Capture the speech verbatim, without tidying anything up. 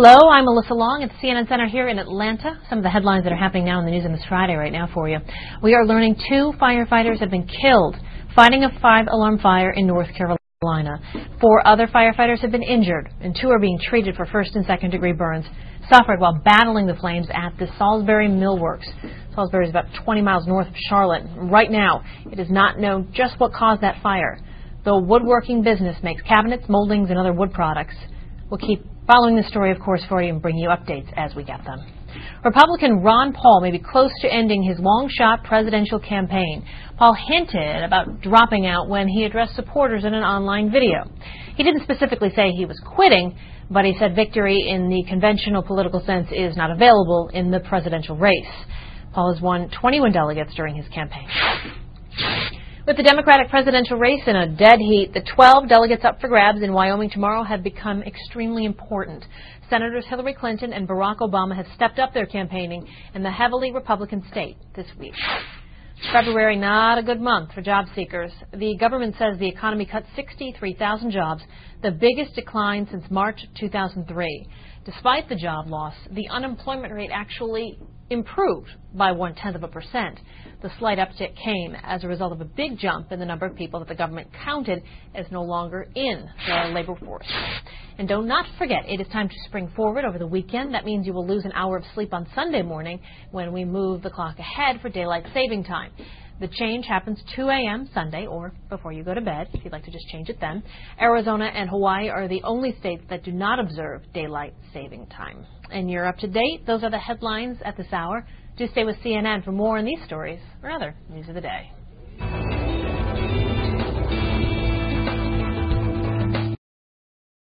Hello, I'm Melissa Long at the C N N Center here in Atlanta. Some of the headlines that are happening now in the news on this Friday right now for you. We are learning two firefighters have been killed fighting a five-alarm fire in North Carolina. Four other firefighters have been injured, and two are being treated for first and second degree burns suffered while battling the flames at the Salisbury Millworks. Salisbury is about twenty miles north of Charlotte. Right now, it is not known just what caused that fire. The woodworking business makes cabinets, moldings, and other wood products. We'll keep following this story, of course, for you and bring you updates as we get them. Republican Ron Paul may be close to ending his long-shot presidential campaign. Paul hinted about dropping out when he addressed supporters in an online video. He didn't specifically say he was quitting, but he said victory in the conventional political sense is not available in the presidential race. Paul has won twenty-one delegates during his campaign. With the Democratic presidential race in a dead heat, the twelve delegates up for grabs in Wyoming tomorrow have become extremely important. Senators Hillary Clinton and Barack Obama have stepped up their campaigning in the heavily Republican state this week. February, not a good month for job seekers. The government says the economy cut sixty-three thousand jobs, the biggest decline since March two thousand three. Despite the job loss, the unemployment rate actually improved by one-tenth of a percent. The slight uptick came as a result of a big jump in the number of people that the government counted as no longer in the labor force. And do not forget, it is time to spring forward over the weekend. That means you will lose an hour of sleep on Sunday morning when we move the clock ahead for daylight saving time. The change happens two a m Sunday, or before you go to bed, if you'd like to just change it then. Arizona and Hawaii are the only states that do not observe daylight saving time. And you're up to date. Those are the headlines at this hour. Do stay with C N N for more on these stories or other news of the day.